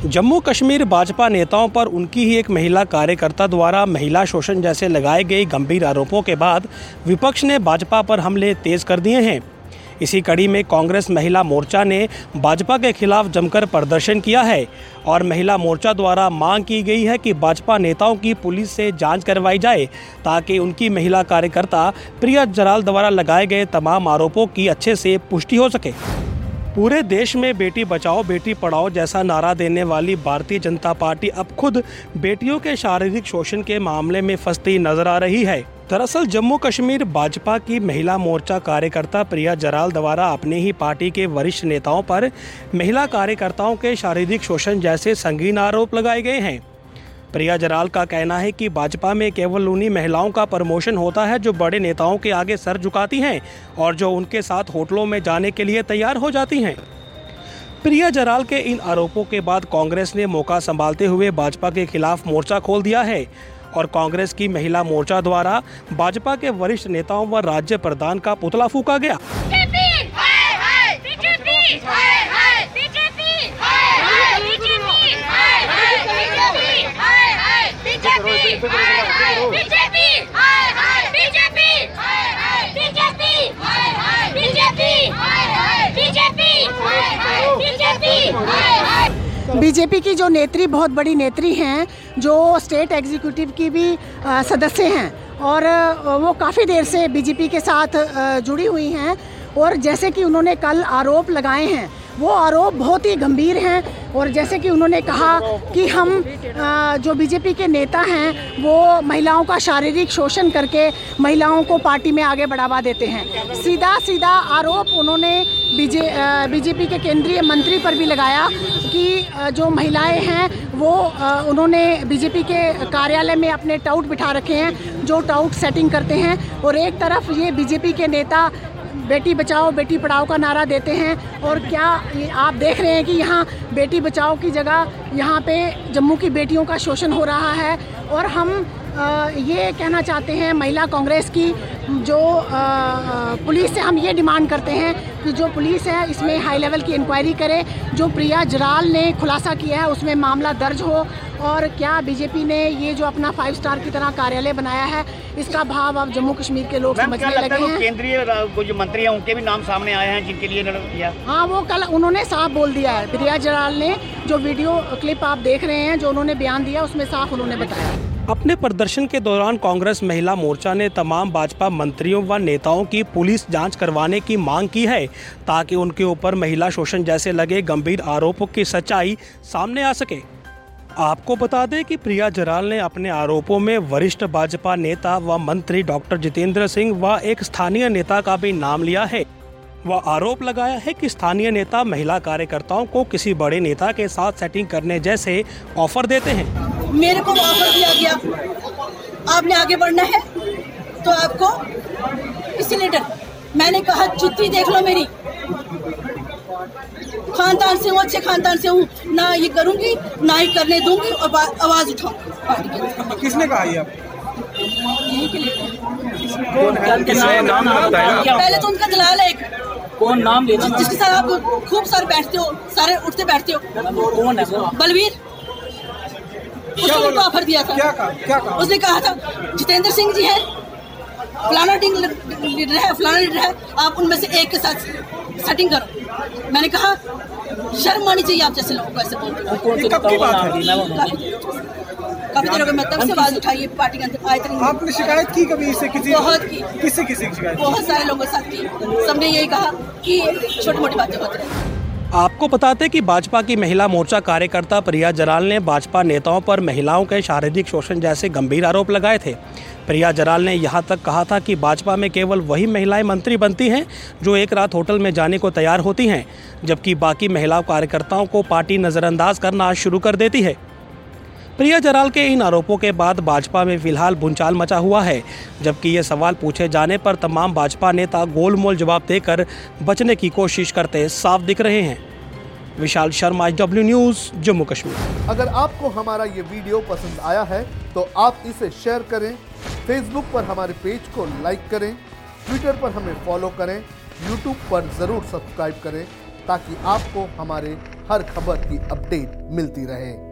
जम्मू कश्मीर भाजपा नेताओं पर उनकी ही एक महिला कार्यकर्ता द्वारा महिला शोषण जैसे लगाए गए गंभीर आरोपों के बाद विपक्ष ने भाजपा पर हमले तेज कर दिए हैं। इसी कड़ी में कांग्रेस महिला मोर्चा ने भाजपा के खिलाफ जमकर प्रदर्शन किया है और महिला मोर्चा द्वारा मांग की गई है कि भाजपा नेताओं की पुलिस से जांच करवाई जाए ताकि उनकी महिला कार्यकर्ता प्रिया जराल द्वारा लगाए गए तमाम आरोपों की अच्छे से पुष्टि हो सके। पूरे देश में बेटी बचाओ बेटी पढ़ाओ जैसा नारा देने वाली भारतीय जनता पार्टी अब खुद बेटियों के शारीरिक शोषण के मामले में फंसती नजर आ रही है। दरअसल जम्मू कश्मीर भाजपा की महिला मोर्चा कार्यकर्ता प्रिया जराल द्वारा अपने ही पार्टी के वरिष्ठ नेताओं पर महिला कार्यकर्ताओं के शारीरिक शोषण जैसे संगीन आरोप लगाए गए हैं। प्रिया जराल का कहना है कि भाजपा में केवल उन्हीं महिलाओं का प्रमोशन होता है जो बड़े नेताओं के आगे सर झुकाती हैं और जो उनके साथ होटलों में जाने के लिए तैयार हो जाती हैं। प्रिया जराल के इन आरोपों के बाद कांग्रेस ने मौका संभालते हुए भाजपा के खिलाफ मोर्चा खोल दिया है और कांग्रेस की महिला मोर्चा द्वारा भाजपा के वरिष्ठ नेताओं व राज्य प्रधान का पुतला फूंका गया। बीजेपी की जो नेत्री बहुत बड़ी नेत्री हैं, जो स्टेट एग्जीक्यूटिव की भी सदस्य हैं और वो काफ़ी देर से बीजेपी के साथ जुड़ी हुई हैं और जैसे कि उन्होंने कल आरोप लगाए हैं वो आरोप बहुत ही गंभीर हैं और जैसे कि उन्होंने कहा कि हम जो बीजेपी के नेता हैं वो महिलाओं का शारीरिक शोषण करके महिलाओं को पार्टी में आगे बढ़ावा देते हैं। सीधा सीधा आरोप उन्होंने बीजेपी के केंद्रीय मंत्री पर भी लगाया कि जो महिलाएं हैं वो उन्होंने बीजेपी के कार्यालय में अपने टाउट बिठा रखे हैं जो टाउट सेटिंग करते हैं और एक तरफ ये बीजेपी के नेता बेटी बचाओ बेटी पढ़ाओ का नारा देते हैं और क्या आप देख रहे हैं कि यहाँ बेटी बचाओ की जगह यहाँ पे जम्मू की बेटियों का शोषण हो रहा है। और हम ये कहना चाहते हैं महिला कांग्रेस की जो पुलिस से हम ये डिमांड करते हैं कि जो पुलिस है इसमें हाई लेवल की इंक्वायरी करे, जो प्रिया जराल ने खुलासा किया है उसमें मामला दर्ज हो और क्या बीजेपी ने ये जो अपना 5 स्टार की तरह कार्यालय बनाया है इसका भाव अब जम्मू कश्मीर के लोग समझने लगे हैं। केंद्रीय जो मंत्री हैं उनके भी नाम सामने आए हैं जिनके लिए किया। हाँ, वो कल उन्होंने साफ बोल दिया है। प्रिया जराल ने जो वीडियो क्लिप आप देख रहे हैं जो उन्होंने बयान दिया उसमें साफ उन्होंने बताया। अपने प्रदर्शन के दौरान कांग्रेस महिला मोर्चा ने तमाम भाजपा मंत्रियों व नेताओं की पुलिस जांच करवाने की मांग की है ताकि उनके ऊपर महिला शोषण जैसे लगे गंभीर आरोपों की सच्चाई सामने आ सके। आपको बता दें कि प्रिया जराल ने अपने आरोपों में वरिष्ठ भाजपा नेता व मंत्री डॉक्टर जितेंद्र सिंह व एक स्थानीय नेता का भी नाम लिया है। वह आरोप लगाया है कि स्थानीय नेता महिला कार्यकर्ताओं को किसी बड़े नेता के साथ सेटिंग करने जैसे ऑफर देते हैं। मेरे को ऑफर दिया गया आपने आगे बढ़ना है तो आपको इसलिए डर। मैंने कहा जुत्ती देख लो मेरी, खानदान से हूँ, अच्छे खानदान से हूँ, ना ये करूँगी ना ही करने दूंगी और आवाज उठाऊंगी। किसने कहा ये? पहले तो उनका दलाल है एक, कौन नाम लेना जिसके साथ आप खूब सारे बैठते हो, सारे उठते बैठते हो। कौन है वो? बलवीर। उसने उनको ऑफर दिया था। क्या कहा? उसने कहा था जितेंद्र सिंह जी है, फलाना लीडर है, फलाना लीडर है, आप उनमें से एक के साथ सेटिंग करो। मैंने कहा शर्म आनी चाहिए आप जैसे लोगों को ऐसे बोलते हो। काफी देर हो गई मैं तब से आवाज उठाई पार्टी के अंदर आए थे। आपने शिकायत की कभी इससे? बहुत की। किससे शिकायत? बहुत सारे लोगों के साथ की। सबने यही कहा कि छोटी मोटी बातें होती हैं। आपको बताते हैं कि भाजपा की महिला मोर्चा कार्यकर्ता प्रिया जराल ने भाजपा नेताओं पर महिलाओं के शारीरिक शोषण जैसे गंभीर आरोप लगाए थे। प्रिया जराल ने यहां तक कहा था कि भाजपा में केवल वही महिलाएं मंत्री बनती हैं जो एक रात होटल में जाने को तैयार होती हैं, जबकि बाकी महिला कार्यकर्ताओं को पार्टी नज़रअंदाज करना शुरू कर देती है। प्रिया जराल के इन आरोपों के बाद भाजपा में फिलहाल भूचाल मचा हुआ है, जबकि ये सवाल पूछे जाने पर तमाम भाजपा नेता गोलमोल जवाब देकर बचने की कोशिश करते साफ दिख रहे हैं। Vishal Sharma, IW news, Jammu Kashmir. अगर आपको हमारा ये वीडियो पसंद आया है तो आप इसे शेयर करें, फेसबुक पर हमारे पेज को लाइक करें, ट्विटर पर हमें फॉलो करें, यूट्यूब पर ज़रूर सब्सक्राइब करें ताकि आपको हमारे हर खबर की अपडेट मिलती रहे।